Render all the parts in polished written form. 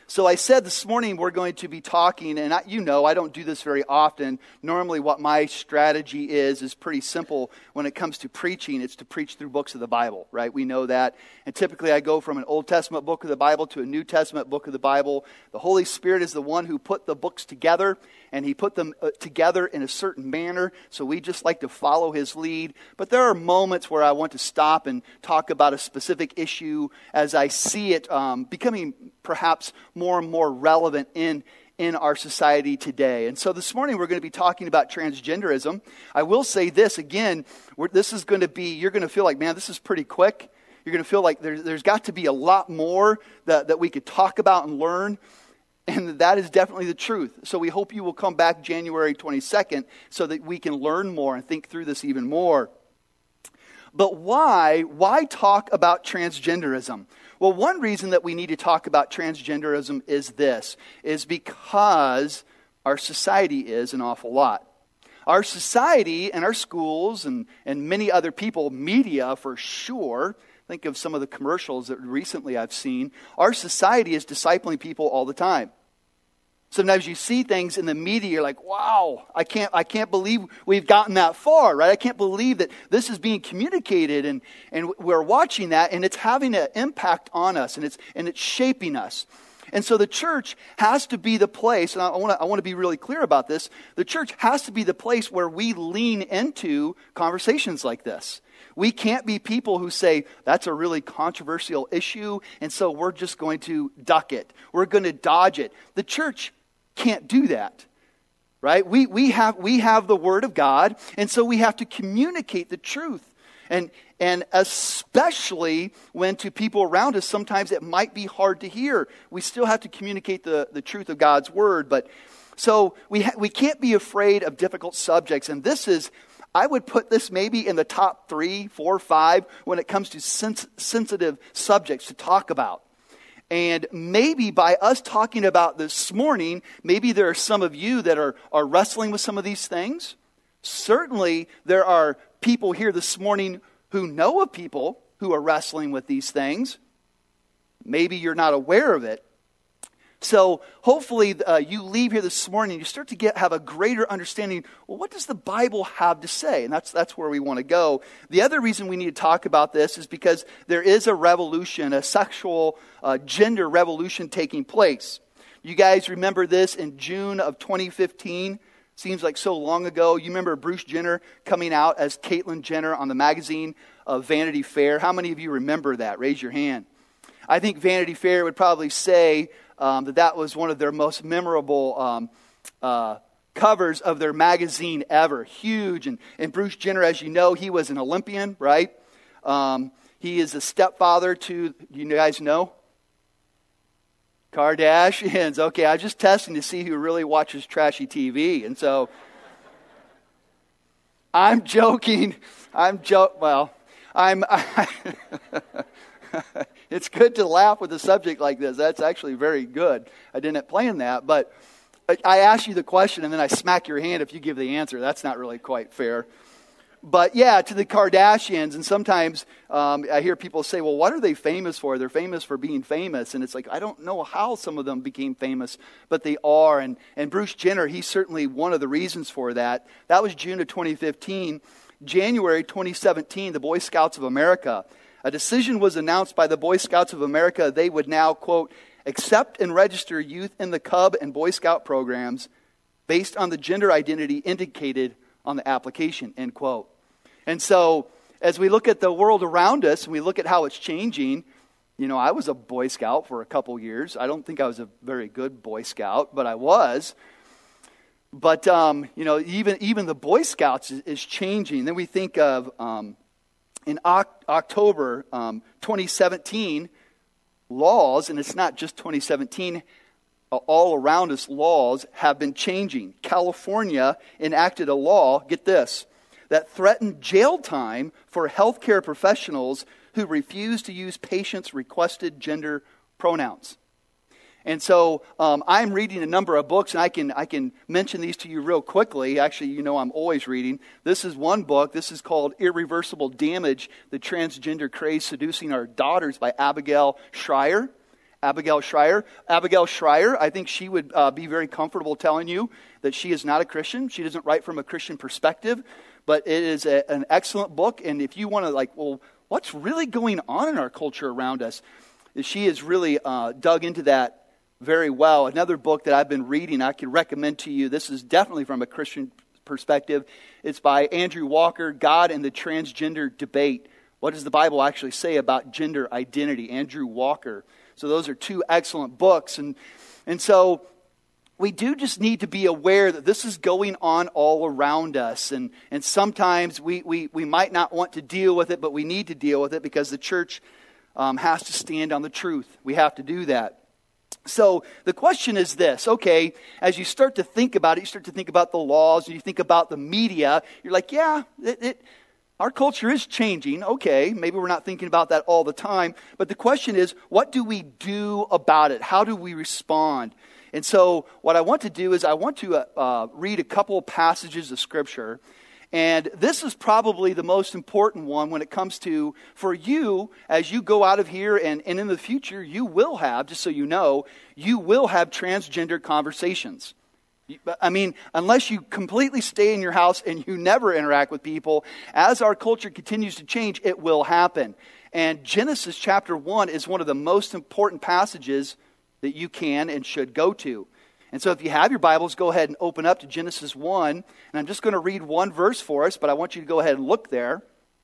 So I said this morning we're going to be talking, and I don't do this very often. Normally what my strategy is pretty simple when it comes to preaching. It's to preach through books of the Bible, right? We know that. And typically I go from an Old Testament book of the Bible to a New Testament book of the Bible. The Holy Spirit is the one who put the books together, and he put them together in a certain manner. So we just like to follow his lead. But there are moments where I want to stop and talk about a specific issue as I see it becoming perhaps more and more relevant in our society today. And so this morning we're going to be talking about transgenderism. I will say this again, this is going to be, you're going to feel like, man, this is pretty quick. You're going to feel like there's got to be a lot more that we could talk about and learn. And that is definitely the truth. So we hope you will come back January 22nd so that we can learn more and think through this even more. But why talk about transgenderism? Well, one reason that we need to talk about transgenderism is because our society is an awful lot. Our society and our schools and many other people, media for sure, think of some of the commercials that recently I've seen, our society is discipling people all the time. Sometimes you see things in the media, you're like, wow, I can't believe we've gotten that far, right? I can't believe that this is being communicated and we're watching that and it's having an impact on us and it's shaping us. And so the church has to be the place, and I want to be really clear about this, the church has to be the place where we lean into conversations like this. We can't be people who say, that's a really controversial issue, and so we're just going to duck it. We're going to dodge it. The church can't do that, right? We have the Word of God, and so we have to communicate the truth. And especially when to people around us, sometimes it might be hard to hear. We still have to communicate the truth of God's Word. But so we can't be afraid of difficult subjects. And this is, I would put this maybe in the top 3, 4, 5 when it comes to sensitive subjects to talk about. And maybe by us talking about this morning, maybe there are some of you that are wrestling with some of these things. Certainly there are people here this morning who know of people who are wrestling with these things. Maybe you're not aware of it. So hopefully you leave here this morning and you start to have a greater understanding, well, what does the Bible have to say? And that's where we want to go. The other reason we need to talk about this is because there is a revolution, a sexual gender revolution taking place. You guys remember this in June of 2015? Seems like so long ago. You remember Bruce Jenner coming out as Caitlyn Jenner on the magazine of Vanity Fair? How many of you remember that? Raise your hand. I think Vanity Fair would probably say that was one of their most memorable covers of their magazine ever. Huge. And Bruce Jenner, as you know, he was an Olympian, right? He is a stepfather to, you guys know? Kardashians. Okay, I was just testing to see who really watches trashy TV. And so, I'm joking. It's good to laugh with a subject like this. That's actually very good. I didn't plan that, but I ask you the question and then I smack your hand if you give the answer. That's not really quite fair. But yeah, to the Kardashians, and sometimes I hear people say, well, what are they famous for? They're famous for being famous. And it's like, I don't know how some of them became famous, but they are. And Bruce Jenner, he's certainly one of the reasons for that. That was June of 2015. January 2017, the Boy Scouts of America. A decision was announced by the Boy Scouts of America. They would now, quote, accept and register youth in the Cub and Boy Scout programs based on the gender identity indicated on the application, end quote. And so, as we look at the world around us and we look at how it's changing, you know, I was a Boy Scout for a couple years. I don't think I was a very good Boy Scout, but I was. But, you know, even the Boy Scouts is changing. Then we think of, in October 2017, laws, and it's not just 2017, all around us laws have been changing. California enacted a law, get this, that threatened jail time for healthcare professionals who refuse to use patients' requested gender pronouns. And so I'm reading a number of books, and I can mention these to you real quickly. Actually, you know I'm always reading. This is one book. This is called Irreversible Damage, The Transgender Craze Seducing Our Daughters by Abigail Shrier. Abigail Schreier. Abigail Schreier, I think she would be very comfortable telling you that she is not a Christian. She doesn't write from a Christian perspective, but it is an excellent book. And if you want to what's really going on in our culture around us, she has really dug into that very well. Another book that I've been reading, I could recommend to you. This is definitely from a Christian perspective. It's by Andrew Walker, God and the Transgender Debate. What does the Bible actually say about gender identity? Andrew Walker. So those are two excellent books. And so we do just need to be aware that this is going on all around us. And sometimes we might not want to deal with it, but we need to deal with it because the church has to stand on the truth. We have to do that. So the question is this, okay, as you start to think about it, you start to think about the laws, and you think about the media, you're like, yeah, our culture is changing. Okay, maybe we're not thinking about that all the time, but the question is, what do we do about it? How do we respond? And so what I want to do is I want to read a couple of passages of Scripture. And this is probably the most important one when it comes to, for you, as you go out of here and in the future, you will have, just so you know, you will have transgender conversations. I mean, unless you completely stay in your house and you never interact with people, as our culture continues to change, it will happen. And Genesis chapter 1 is one of the most important passages that you can and should go to. And so if you have your Bibles, go ahead and open up to Genesis 1. And I'm just going to read one verse for us, but I want you to go ahead and look there.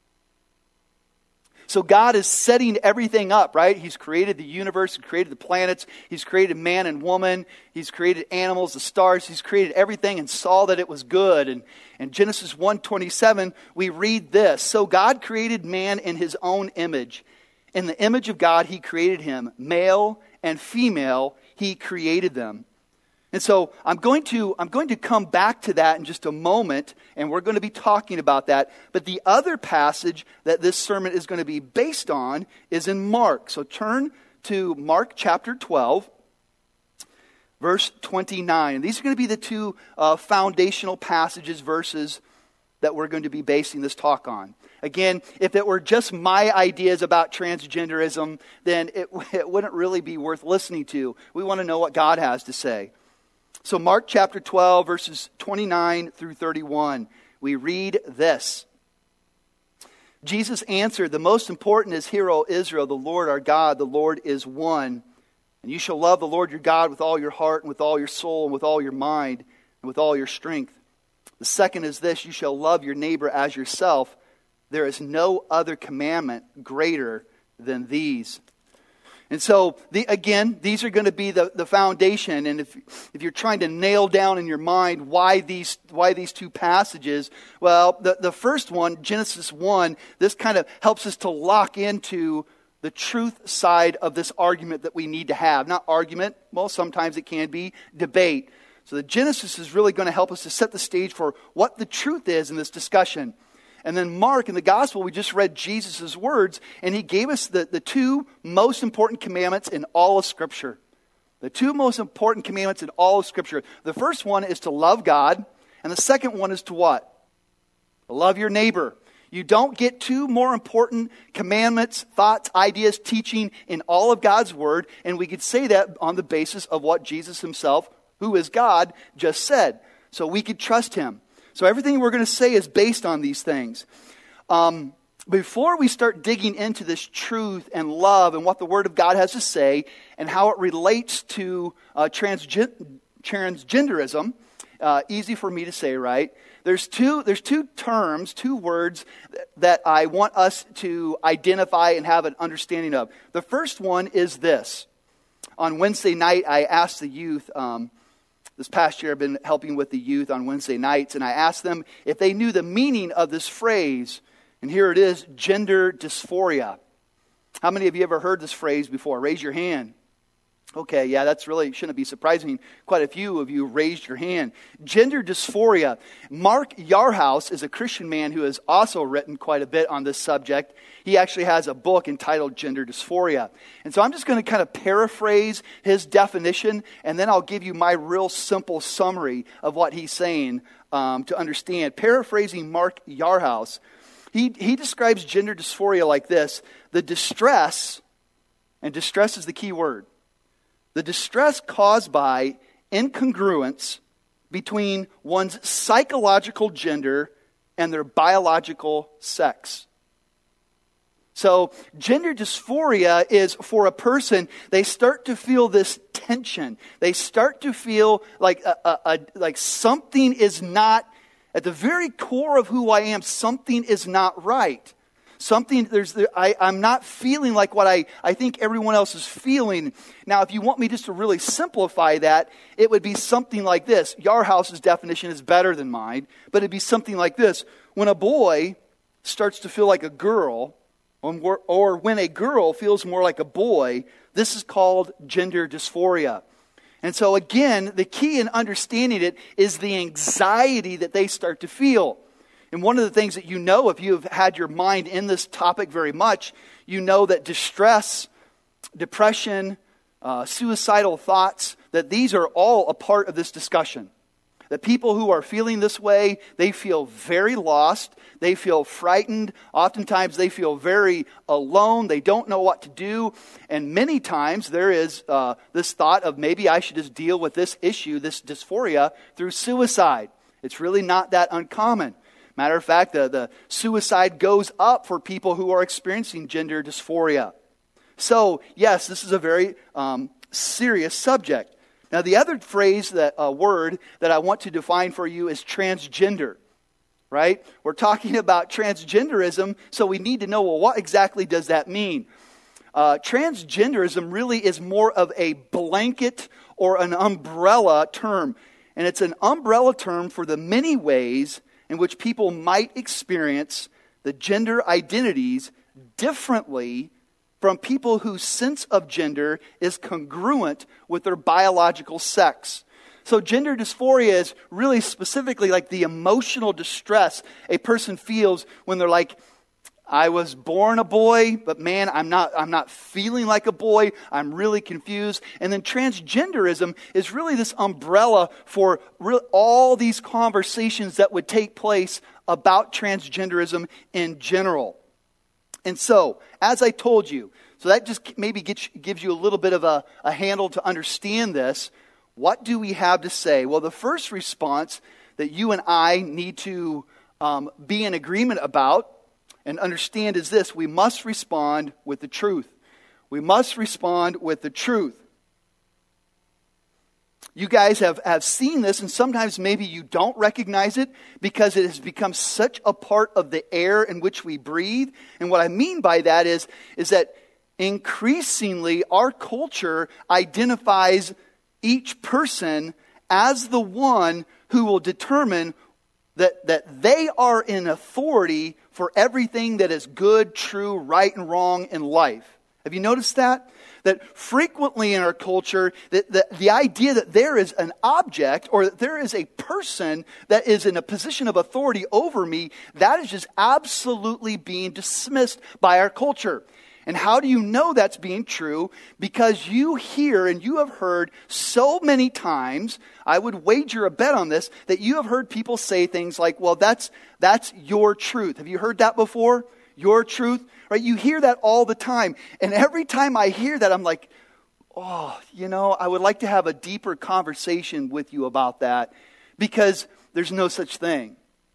So God is setting everything up, right? He's created the universe, He created the planets, He's created man and woman, He's created animals, the stars, He's created everything and saw that it was good. And in Genesis 1:27, we read this. So God created man in His own image. In the image of God, He created him. Male and female, He created them. And so I'm going to come back to that in just a moment, and we're going to be talking about that. But the other passage that this sermon is going to be based on is in Mark. So turn to Mark chapter 12, verse 29. And these are going to be the two foundational verses that we're going to be basing this talk on. Again, if it were just my ideas about transgenderism, then it wouldn't really be worth listening to. We want to know what God has to say. So Mark chapter 12, verses 29 through 31, we read this. Jesus answered, the most important is, hear, O Israel, the Lord our God, the Lord is one. And you shall love the Lord your God with all your heart and with all your soul and with all your mind and with all your strength. The second is this, you shall love your neighbor as yourself. There is no other commandment greater than these. And so, these are going to be the foundation. And if you're trying to nail down in your mind why these two passages, well, the first one, Genesis 1, this kind of helps us to lock into the truth side of this argument that we need to have. Not argument, well, sometimes it can be debate. So the Genesis is really going to help us to set the stage for what the truth is in this discussion. And then Mark, in the gospel, we just read Jesus' words, and he gave us the two most important commandments in all of Scripture. The two most important commandments in all of Scripture. The first one is to love God, and the second one is to what? Love your neighbor. You don't get two more important commandments, thoughts, ideas, teaching in all of God's Word, and we could say that on the basis of what Jesus himself, who is God, just said. So we could trust him. So everything we're going to say is based on these things. Before we start digging into this truth and love and what the Word of God has to say and how it relates to transgenderism, easy for me to say, right? There's two terms, two words that I want us to identify and have an understanding of. The first one is this. On Wednesday night, I asked the youth. This past year, I've been helping with the youth on Wednesday nights, and I asked them if they knew the meaning of this phrase. And here it is, gender dysphoria. How many of you ever heard this phrase before? Raise your hand. Okay, yeah, that's really shouldn't be surprising. Quite a few of you raised your hand. Gender dysphoria. Mark Yarhouse is a Christian man who has also written quite a bit on this subject. He actually has a book entitled Gender Dysphoria. And so I'm just going to kind of paraphrase his definition, and then I'll give you my real simple summary of what he's saying to understand. Paraphrasing Mark Yarhouse, he describes gender dysphoria like this. The distress, and distress is the key word, The distress caused by incongruence between one's psychological gender and their biological sex. So gender dysphoria is for a person, they start to feel this tension. They start to feel like like something is not, at the very core of who I am, something is not right. I'm not feeling like what I think everyone else is feeling. Now, if you want me just to really simplify that, it would be something like this. Yarhouse's definition is better than mine, but it'd be something like this. When a boy starts to feel like a girl, or when a girl feels more like a boy, this is called gender dysphoria. And so again, the key in understanding it is the anxiety that they start to feel. And one of the things that you know, if you have had your mind in this topic very much, you know that distress, depression, suicidal thoughts, that these are all a part of this discussion. That people who are feeling this way, they feel very lost. They feel frightened. Oftentimes they feel very alone. They don't know what to do. And many times there is this thought of maybe I should just deal with this issue, this dysphoria, through suicide. It's really not that uncommon. Matter of fact, the suicide goes up for people who are experiencing gender dysphoria. So, yes, this is a very serious subject. Now, the other word that I want to define for you is transgender, right? We're talking about transgenderism, so we need to know, well, what exactly does that mean? Transgenderism really is more of a blanket or an umbrella term. And it's an umbrella term for the many ways in which people might experience the gender identities differently from people whose sense of gender is congruent with their biological sex. So gender dysphoria is really specifically like the emotional distress a person feels when they're like, I was born a boy, but man, I'm not feeling like a boy. I'm really confused. And then transgenderism is really this umbrella for all these conversations that would take place about transgenderism in general. And so, as I told you, so that just maybe gives you a little bit of a handle to understand this. What do we have to say? Well, the first response that you and I need to be in agreement about and understand is this: we must respond with the truth. We must respond with the truth. You guys have seen this, and sometimes maybe you don't recognize it because it has become such a part of the air in which we breathe. And what I mean by that is that increasingly our culture identifies each person as the one who will determine that they are in authority for everything that is good, true, right, and wrong in life. Have you noticed that? That frequently in our culture, the idea that there is an object or that there is a person that is in a position of authority over me, that is just absolutely being dismissed by our culture. And how do you know that's being true? Because you hear and you have heard so many times, I would wager a bet on this, that you have heard people say things like, well, that's your truth. Have you heard that before? Your truth? Right? You hear that all the time. And every time I hear that, I'm like, oh, I would like to have a deeper conversation with you about that, because there's no such thing.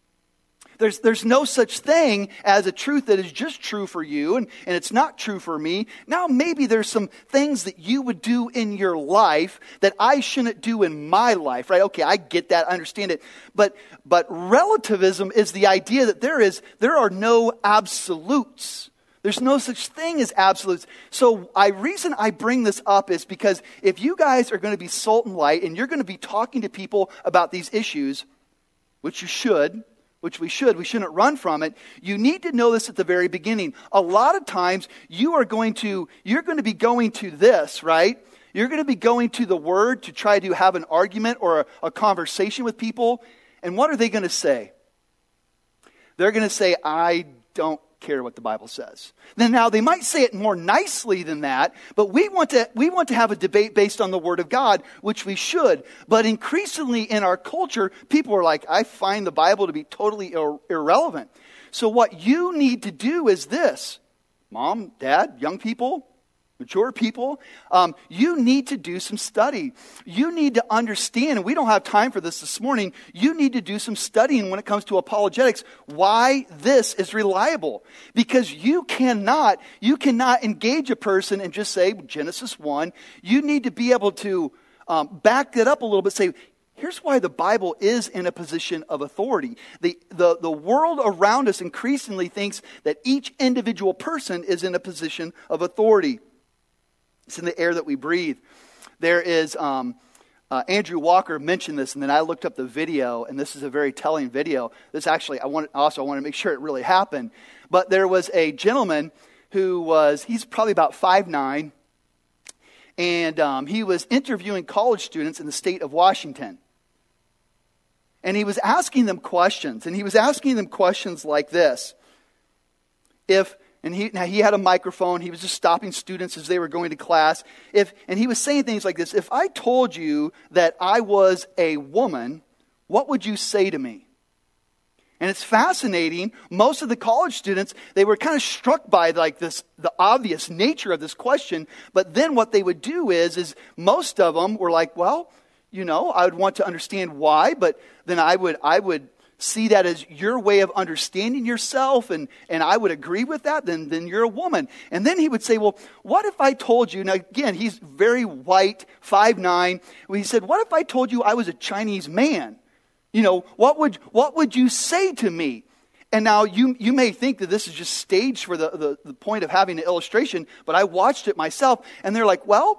There's no such thing as a truth that is just true for you and it's not true for me. Now maybe there's some things that you would do in your life that I shouldn't do in my life, right? Okay, I get that, I understand it. But relativism is the idea that there are no absolutes. There's no such thing as absolutes. So reason I bring this up is because if you guys are going to be salt and light and you're going to be talking to people about these issues, which we shouldn't run from it. You need to know this at the very beginning. A lot of times you're going to be going to this, right? You're going to be going to the Word to try to have an argument or a conversation with people. And what are they going to say? They're going to say, I don't care what the Bible says. Then now they might say it more nicely than that, but we want to have a debate based on the Word of God, which we should. But increasingly in our culture, people are like, I find the Bible to be totally irrelevant. So what you need to do is this, Mom, Dad, young people, Mature people, you need to do some study. You need to understand, and we don't have time for this morning, you need to do some studying when it comes to apologetics, why this is reliable. Because you cannot engage a person and just say, Genesis 1. You need to be able to back that up a little bit, say, here's why the Bible is in a position of authority. The world around us increasingly thinks that each individual person is in a position of authority. It's in the air that we breathe. There is, Andrew Walker mentioned this, and then I looked up the video, and this is a very telling video. This actually, I want to make sure it really happened. But there was a gentleman he's probably about 5'9", and he was interviewing college students in the state of Washington. And he was asking them questions, like this. He had a microphone. He was just stopping students as they were going to class. And he was saying things like this. If I told you that I was a woman, what would you say to me? And it's fascinating. Most of the college students, they were kind of struck by the obvious nature of this question. But then what they would do is most of them were like, well, I would want to understand why, but then I would see that as your way of understanding yourself, and I would agree with that, then you're a woman. And then he would say, well, what if I told you, now again, he's very white, 5'9". He said, what if I told you I was a Chinese man? What would you say to me? And now you may think that this is just staged for the point of having an illustration, but I watched it myself, and they're like, well,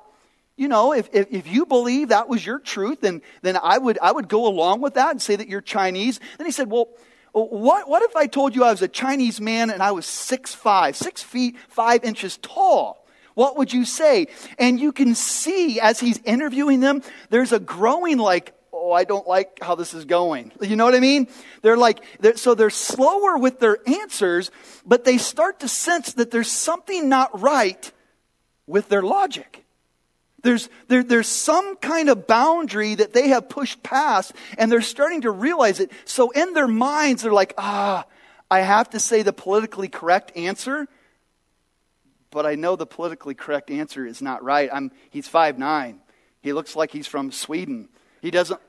if you believe that was your truth, then I would go along with that and say that you're Chinese. Then he said, well, what if I told you I was a Chinese man and I was 6'5", 6 feet, 5 inches tall? What would you say? And you can see as he's interviewing them, there's a growing I don't like how this is going. You know what I mean? They're slower with their answers, but they start to sense that there's something not right with their logic. There's some kind of boundary that they have pushed past, and they're starting to realize it. So in their minds, they're like, I have to say the politically correct answer, but I know the politically correct answer is not right. He's 5'9". He looks like he's from Sweden. He doesn't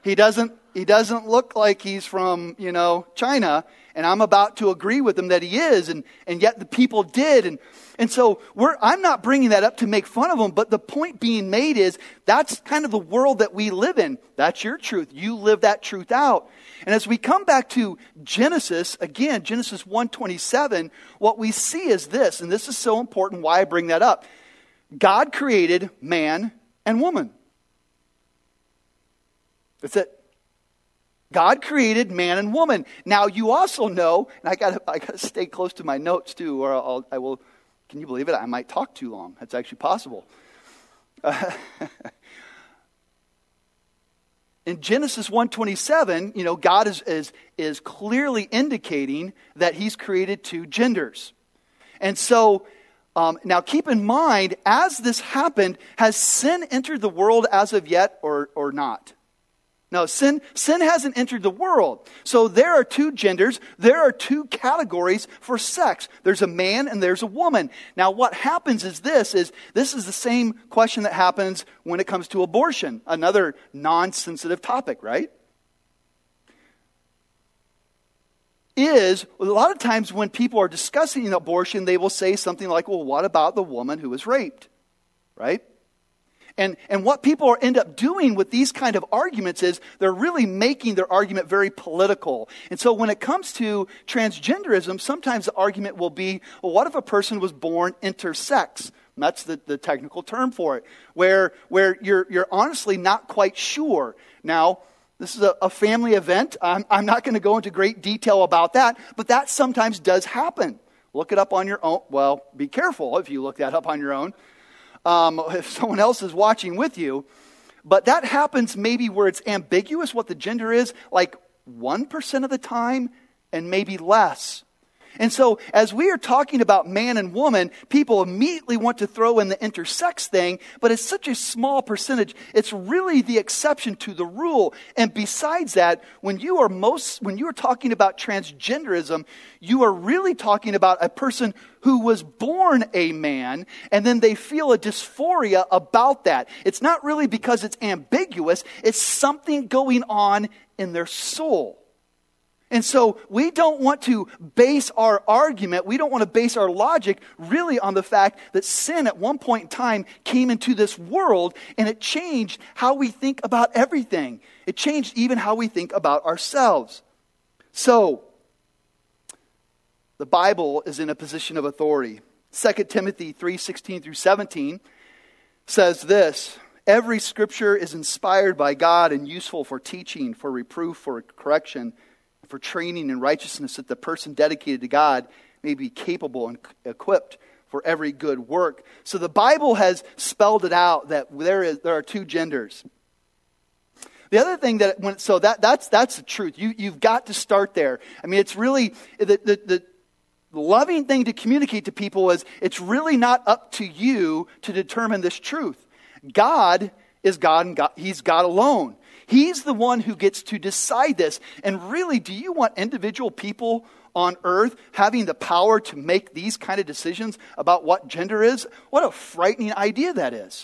look like he's from, China, and I'm about to agree with him that he is, and yet the people did, and so I'm not bringing that up to make fun of him, but the point being made is that's kind of the world that we live in. That's your truth. You live that truth out. And as we come back to Genesis, again, Genesis 1:27, what we see is this, and this is so important why I bring that up. God created man and woman. That's it. God created man and woman. Now you also know, and I gotta stay close to my notes too, or I will. Can you believe it? I might talk too long. That's actually possible. In Genesis 1:27, God is clearly indicating that He's created two genders, and so now keep in mind, as this happened, has sin entered the world as of yet, or not? No, sin hasn't entered the world. So there are two genders. There are two categories for sex. There's a man and there's a woman. Now what happens is this is the same question that happens when it comes to abortion. Another non-sensitive topic, right? A lot of times when people are discussing abortion, they will say something like, well, what about the woman who was raped? Right? And what people end up doing with these kind of arguments is they're really making their argument very political. And so when it comes to transgenderism, sometimes the argument will be, well, what if a person was born intersex? And that's the technical term for it, where you're honestly not quite sure. Now, this is a family event. I'm not going to go into great detail about that, but that sometimes does happen. Look it up on your own. Well, be careful if you look that up on your own. If someone else is watching with you. But that happens maybe where it's ambiguous what the gender is, like 1% of the time and maybe less. And so as we are talking about man and woman, people immediately want to throw in the intersex thing, but it's such a small percentage. It's really the exception to the rule. And besides that, when you are talking about transgenderism, you are really talking about a person who was born a man, and then they feel a dysphoria about that. It's not really because it's ambiguous. It's something going on in their soul. And so we don't want to base our argument, we don't want to base our logic really on the fact that sin at one point in time came into this world and it changed how we think about everything. It changed even how we think about ourselves. So, the Bible is in a position of authority. 2 Timothy 3:16 through 17 says this, "Every scripture is inspired by God and useful for teaching, for reproof, for correction, for training in righteousness, that the person dedicated to God may be capable and equipped for every good work." So the Bible has spelled it out that there are two genders. The other thing that's the truth. You've got to start there. I mean, it's really the loving thing to communicate to people is it's really not up to you to determine this truth. God is God, and He's God alone. He's the one who gets to decide this. And really, do you want individual people on earth having the power to make these kind of decisions about what gender is? What a frightening idea that is.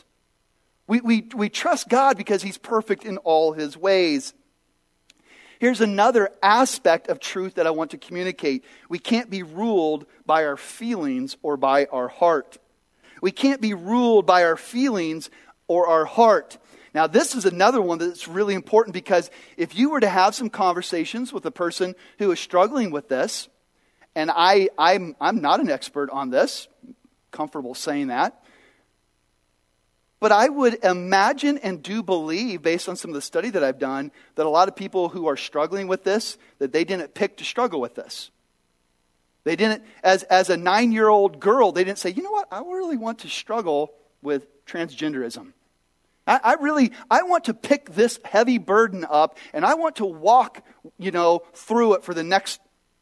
We trust God because He's perfect in all His ways. Here's another aspect of truth that I want to communicate. We can't be ruled by our feelings or by our heart. We can't be ruled by our feelings or our heart. Now, this is another one that's really important, because if you were to have some conversations with a person who is struggling with this, and I'm not an expert on this, comfortable saying that, but I would imagine and do believe, based on some of the study that I've done, that a lot of people who are struggling with this, that they didn't pick to struggle with this. They didn't, as a 9-year-old girl, they didn't say, you know what, I really want to struggle with transgenderism. I want to pick this heavy burden up, and I want to walk, through it for the next.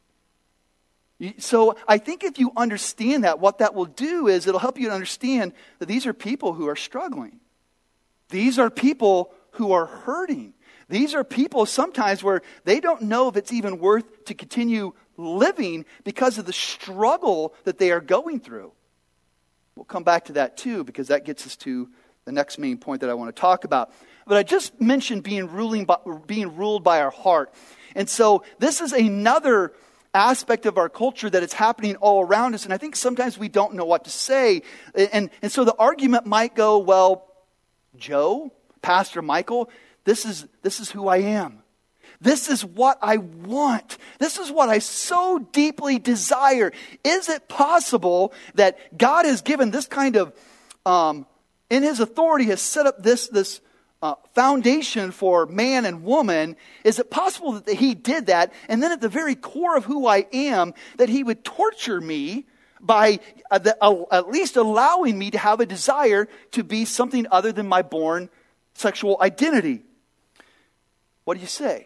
So I think if you understand that, what that will do is it'll help you to understand that these are people who are struggling. These are people who are hurting. These are people sometimes where they don't know if it's even worth to continue living because of the struggle that they are going through. We'll come back to that too, because that gets us to the next main point that I want to talk about. But I just mentioned being ruled by our heart. And so this is another aspect of our culture that is happening all around us. And I think sometimes we don't know what to say. And so the argument might go, well, Joe, Pastor Michael, this is who I am. This is what I want. This is what I so deeply desire. Is it possible that God has given this kind of in His authority has set up this foundation for man and woman? Is it possible that He did that, and then at the very core of who I am, that He would torture me by at least allowing me to have a desire to be something other than my born sexual identity? What do you say?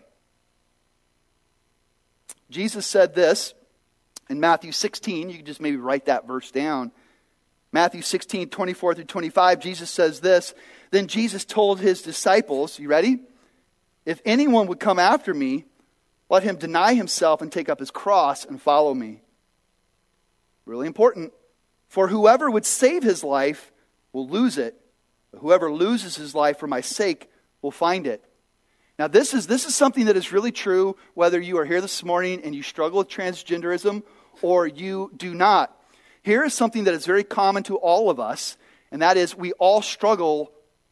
Jesus said this in Matthew 16. You can just maybe write that verse down. Matthew 16, 24 through 25, Jesus says this, "Then Jesus told His disciples," you ready? "If anyone would come after me, let him deny himself and take up his cross and follow me." Really important. "For whoever would save his life will lose it, but whoever loses his life for my sake will find it." Now this is something that is really true whether you are here this morning and you struggle with transgenderism or you do not. Here is something that is very common to all of us, and that is we all struggle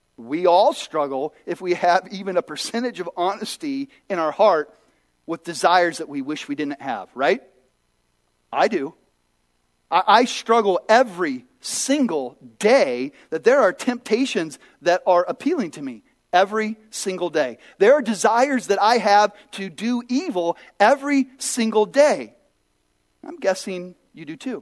if we have even a percentage of honesty in our heart with desires that we wish we didn't have, right? I do. I struggle every single day that there are temptations that are appealing to me. Every single day. There are desires that I have to do evil every single day. I'm guessing you do too.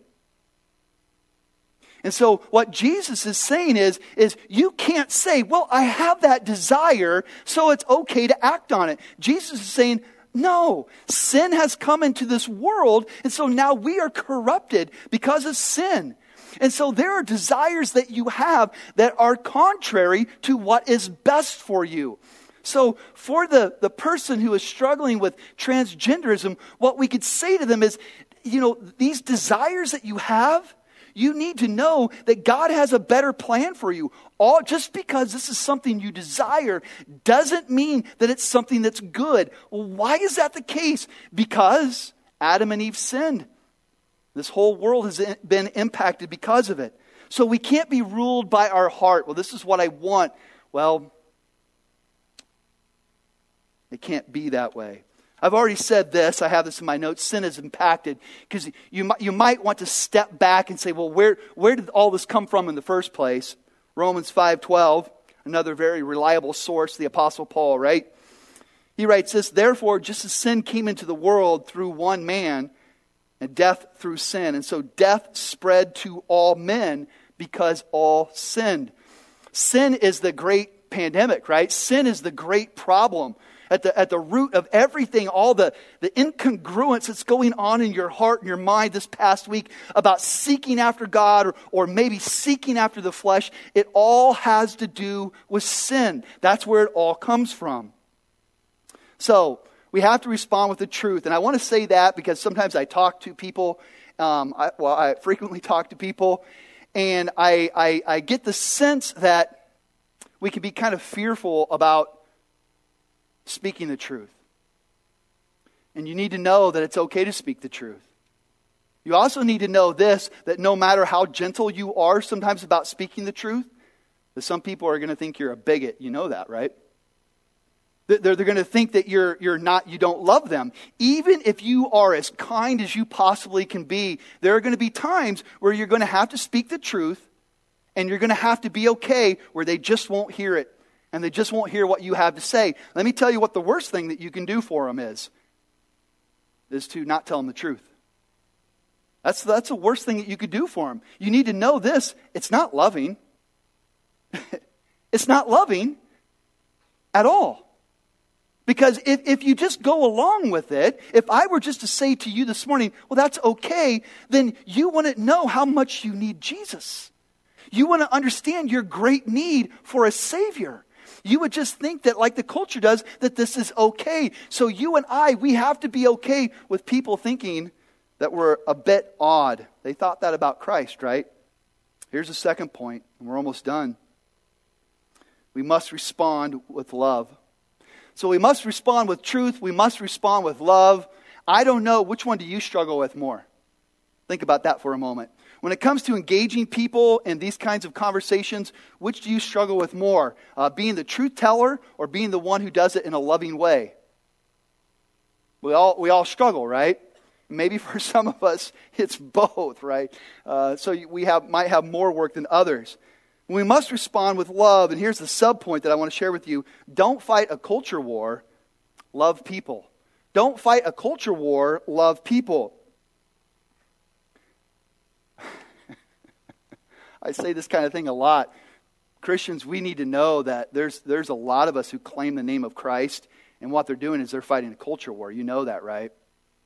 And so what Jesus is saying is you can't say, well, I have that desire, so it's okay to act on it. Jesus is saying, No, sin has come into this world, and so now we are corrupted because of sin. And so there are desires that you have that are contrary to what is best for you. So for the person who is struggling with transgenderism, what we could say to them is, these desires that you have, you need to know that God has a better plan for you. Just because this is something you desire doesn't mean that it's something that's good. Well, why is that the case? Because Adam and Eve sinned. This whole world has been impacted because of it. So we can't be ruled by our heart. Well, this is what I want. Well, it can't be that way. I've already said this. I have this in my notes. Sin is impacted because you might want to step back and say, well, where did all this come from in the first place? Romans 5:12, another very reliable source, the Apostle Paul, right? He writes this, therefore, just as sin came into the world through one man, and death through sin, and so death spread to all men because all sinned. Sin is the great pandemic, right? Sin is the great problem. At the root of everything, all the incongruence that's going on in your heart and your mind this past week about seeking after God or maybe seeking after the flesh, it all has to do with sin. That's where it all comes from. So we have to respond with the truth. And I want to say that because sometimes I talk to people, I frequently talk to people, and I get the sense that we can be kind of fearful about speaking the truth. And you need to know that it's okay to speak the truth. You also need to know this, that no matter how gentle you are sometimes about speaking the truth, that some people are going to think you're a bigot. You know that, right? They're going to think that you don't love them. Even if you are as kind as you possibly can be, there are going to be times where you're going to have to speak the truth, and you're going to have to be okay where they just won't hear it. And they just won't hear what you have to say. Let me tell you what the worst thing that you can do for them is to not tell them the truth. That's the worst thing that you could do for them. You need to know this. It's not loving. It's not loving at all. Because if you just go along with it, if I were just to say to you this morning, well, that's okay, then you wouldn't know how much you need Jesus. You wouldn't understand your great need for a Savior. You would just think that, like the culture does, that this is okay. So you and we have to be okay with people thinking that we're a bit odd. They thought that about Christ, right? Here's the second point, and we're almost done. We must respond with love. So we must respond with truth. We must respond with love. I don't know, which one do you struggle with more? Think about that for a moment. When it comes to engaging people in these kinds of conversations, which do you struggle with more? Being the truth teller or being the one who does it in a loving way? We all struggle, right? Maybe for some of us, it's both, right? So we might have more work than others. We must respond with love. And here's the sub-point that I want to share with you. Don't fight a culture war. Love people. Don't fight a culture war. Love people. I say this kind of thing a lot. Christians, we need to know that there's a lot of us who claim the name of Christ, and what they're doing is they're fighting a culture war. You know that, right?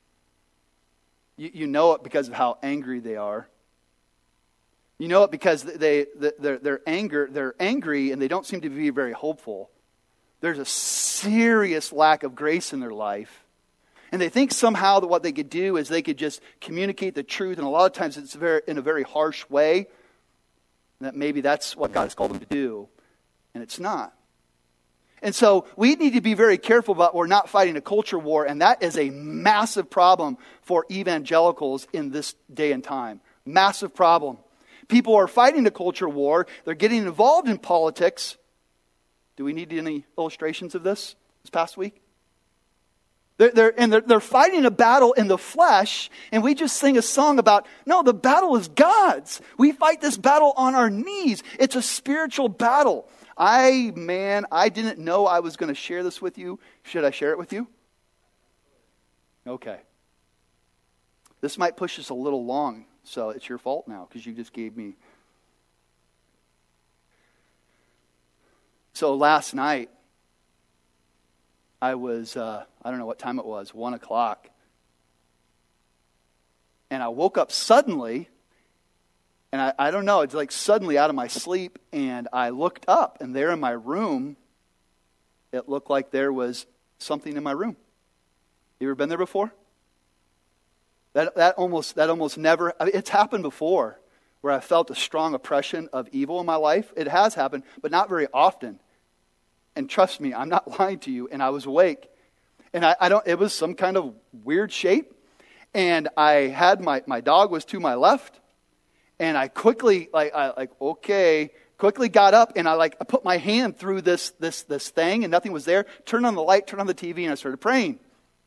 You know it because of how angry they are. You know it because they're angry and they don't seem to be very hopeful. There's a serious lack of grace in their life. And they think somehow that what they could do is they could just communicate the truth, and a lot of times it's in a very harsh way. That maybe that's what God has called them to do, and it's not. And so we need to be very careful about we're not fighting a culture war, and that is a massive problem for evangelicals in this day and time. Massive problem. People are fighting a culture war. They're getting involved in politics. Do we need any illustrations of this past week? They're fighting a battle in the flesh, and we just sing a song about, no, the battle is God's. We fight this battle on our knees. It's a spiritual battle. I didn't know I was going to share this with you. Should I share it with you? Okay. This might push us a little long, so it's your fault now, because you just gave me. So last night, I was, I don't know what time it was, 1 o'clock. And I woke up suddenly, and I don't know, it's like suddenly out of my sleep, and I looked up, and there in my room, it looked like there was something in my room. You ever been there before? That almost never, it's happened before, where I felt a strong oppression of evil in my life. It has happened, but not very often. And trust me, I'm not lying to you. And I was awake. And it was some kind of weird shape. And I had my dog was to my left. And I quickly, quickly got up. And I put my hand through this thing and nothing was there. Turned on the light, turned on the TV, and I started praying.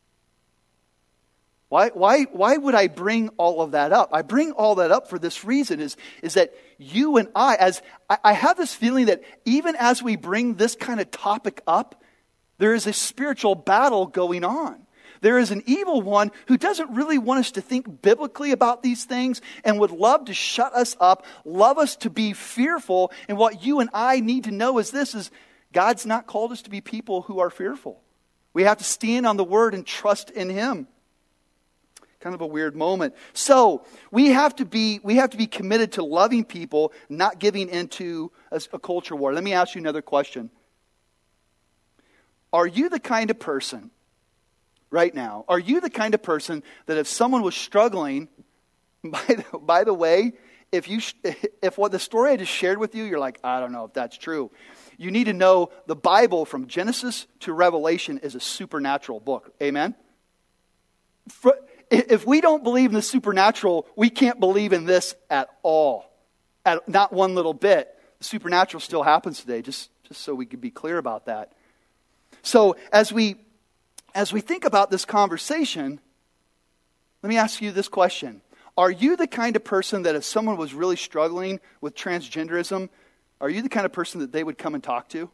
Why would I bring all of that up? I bring all that up for this reason is that you and I have this feeling that even as we bring this kind of topic up, there is a spiritual battle going on. There is an evil one who doesn't really want us to think biblically about these things and would love to shut us up, love us to be fearful. And what you and I need to know is God's not called us to be people who are fearful. We have to stand on the word and trust in Him. Kind of a weird moment. So we have to be committed to loving people, not giving into a culture war. Let me ask you another question. Are you the kind of person right now? Are you the kind of person that if someone was struggling, by the way, if what the story I just shared with you, you're like, I don't know if that's true. You need to know the Bible from Genesis to Revelation is a supernatural book. Amen? If we don't believe in the supernatural, we can't believe in this at all. Not one little bit. The supernatural still happens today, just so we could be clear about that. So as we think about this conversation, let me ask you this question. Are you the kind of person that if someone was really struggling with transgenderism, are you the kind of person that they would come and talk to?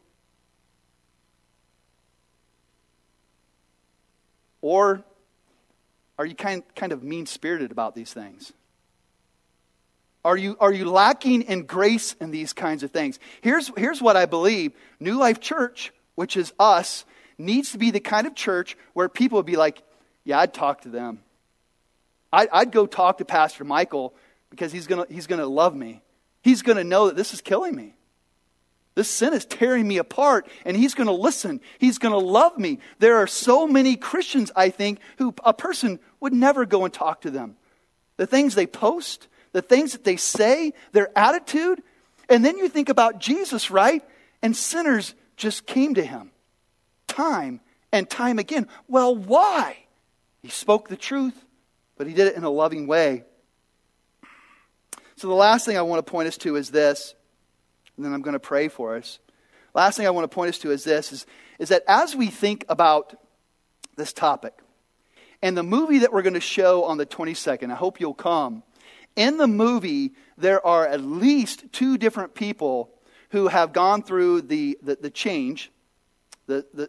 Or are you kind of mean-spirited about these things? Are you lacking in grace in these kinds of things? Here's what I believe. New Life Church, which is us, needs to be the kind of church where people would be like, yeah, I'd talk to them. I'd go talk to Pastor Michael because he's gonna love me. He's gonna know that this is killing me. This sin is tearing me apart, and He's going to listen. He's going to love me. There are so many Christians, I think, who a person would never go and talk to them. The things they post, the things that they say, their attitude. And then you think about Jesus, right? And sinners just came to Him time and time again. Well, why? He spoke the truth, but He did it in a loving way. So the last thing I want to point us to is this. And then I'm going to pray for us. Last thing I want to point us to is this, is that as we think about this topic, and the movie that we're going to show on the 22nd, I hope you'll come. In the movie, there are at least 2 different people who have gone through the change, the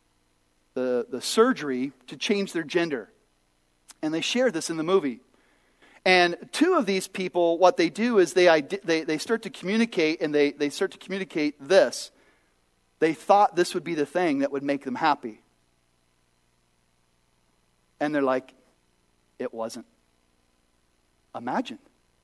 surgery to change their gender. And they share this in the movie. And 2 of these people, what they do is they start to communicate, and they start to communicate this. They thought this would be the thing that would make them happy. And they're like, it wasn't. Imagine.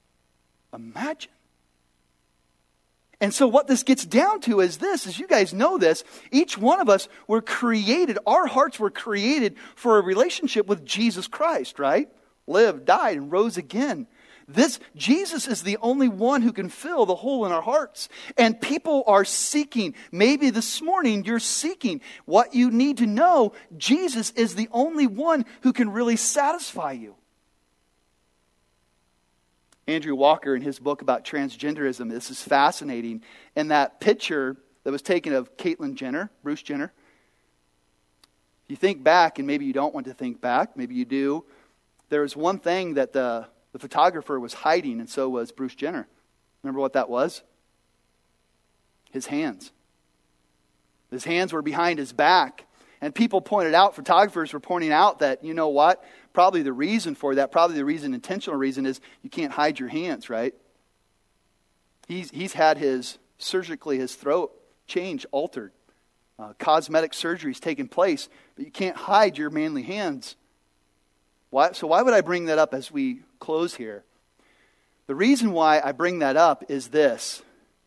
And so what this gets down to is this, as you guys know this, each one of us were created, our hearts were created for a relationship with Jesus Christ, right? Lived, died, and rose again. Jesus is the only one who can fill the hole in our hearts. And people are seeking. Maybe this morning you're seeking. What you need to know, Jesus is the only one who can really satisfy you. Andrew Walker, in his book about transgenderism, this is fascinating. In that picture that was taken of Caitlyn Jenner, Bruce Jenner, you think back, and maybe you don't want to think back, maybe you do. There was one thing that the photographer was hiding, and so was Bruce Jenner. Remember what that was? His hands. His hands were behind his back. And people pointed out, photographers were pointing out that, you know what? Probably the reason for that, intentional reason is you can't hide your hands, right? He's had his throat changed, altered. cosmetic surgeries taking place, but you can't hide your manly hands. So why would I bring that up as we close here? The reason why I bring that up is this.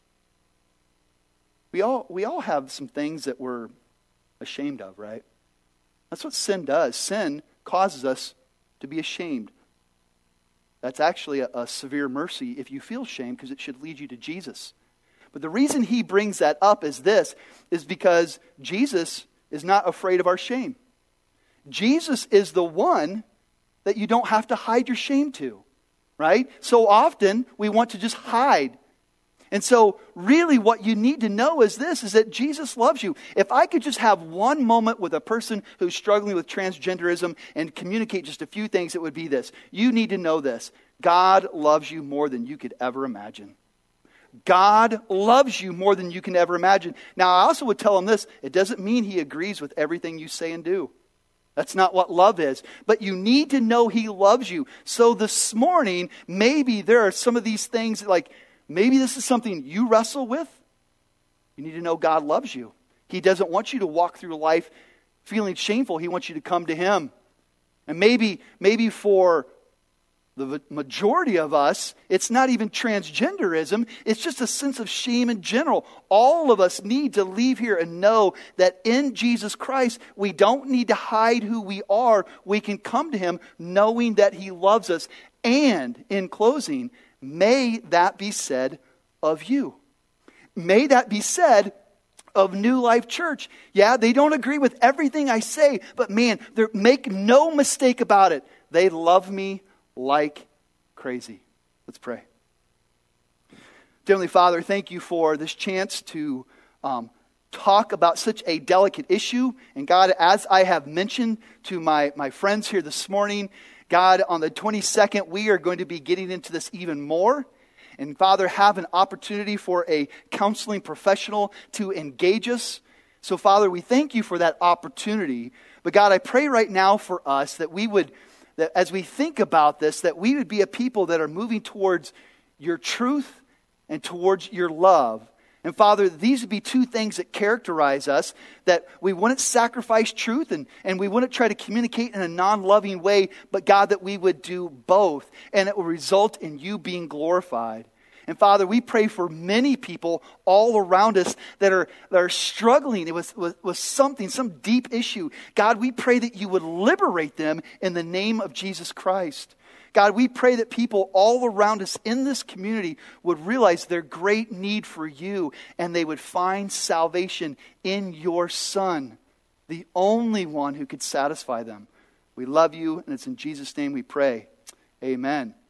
We all have some things that we're ashamed of, right? That's what sin does. Sin causes us to be ashamed. That's actually a severe mercy if you feel shame, because it should lead you to Jesus. But the reason he brings that up is because Jesus is not afraid of our shame. Jesus is the one that you don't have to hide your shame to, right? So often we want to just hide. And so really what you need to know is that Jesus loves you. If I could just have one moment with a person who's struggling with transgenderism and communicate just a few things, it would be this. You need to know this. God loves you more than you could ever imagine. God loves you more than you can ever imagine. Now, I also would tell him this. It doesn't mean he agrees with everything you say and do. That's not what love is. But you need to know he loves you. So this morning, maybe there are some of these things like, maybe this is something you wrestle with. You need to know God loves you. He doesn't want you to walk through life feeling shameful. He wants you to come to him. And maybe for the majority of us, it's not even transgenderism. It's just a sense of shame in general. All of us need to leave here and know that in Jesus Christ, we don't need to hide who we are. We can come to him knowing that he loves us. And in closing, may that be said of you. May that be said of New Life Church. Yeah, they don't agree with everything I say, but man, make no mistake about it. They love me like crazy. Let's pray. Dear Heavenly Father, thank you for this chance to talk about such a delicate issue. And God, as I have mentioned to my friends here this morning, God, on the 22nd, we are going to be getting into this even more. And Father, have an opportunity for a counseling professional to engage us. So Father, we thank you for that opportunity. But God, I pray right now for us that as we think about this, that we would be a people that are moving towards your truth and towards your love. And Father, these would be two things that characterize us, that we wouldn't sacrifice truth and we wouldn't try to communicate in a non-loving way, but God, that we would do both, and it will result in you being glorified. And Father, we pray for many people all around us that are struggling with something, some deep issue. God, we pray that you would liberate them in the name of Jesus Christ. God, we pray that people all around us in this community would realize their great need for you, and they would find salvation in your Son, the only one who could satisfy them. We love you, and it's in Jesus' name we pray. Amen.